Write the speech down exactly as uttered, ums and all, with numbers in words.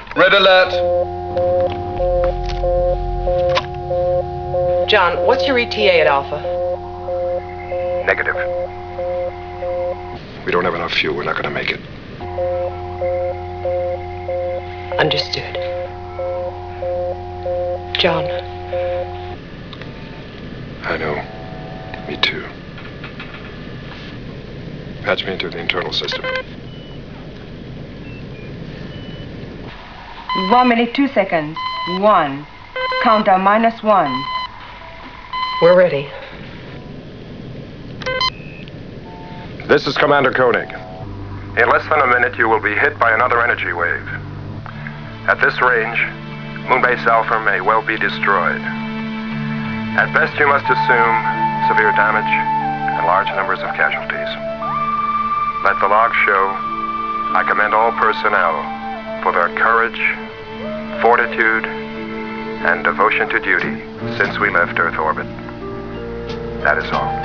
Red alert. John, what's your E T A at Alpha? Negative. We don't have enough fuel. We're not going to make it. Understood. John. I know. Me too. Patch me into the internal system. One minute, two seconds. One. Countdown minus one. We're ready. This is Commander Koenig. In less than a minute, you will be hit by another energy wave. At this range, Moonbase Alpha may well be destroyed. At best, you must assume severe damage and large numbers of casualties. Let the log show I commend all personnel for their courage, fortitude, and devotion to duty since we left Earth orbit. That is all.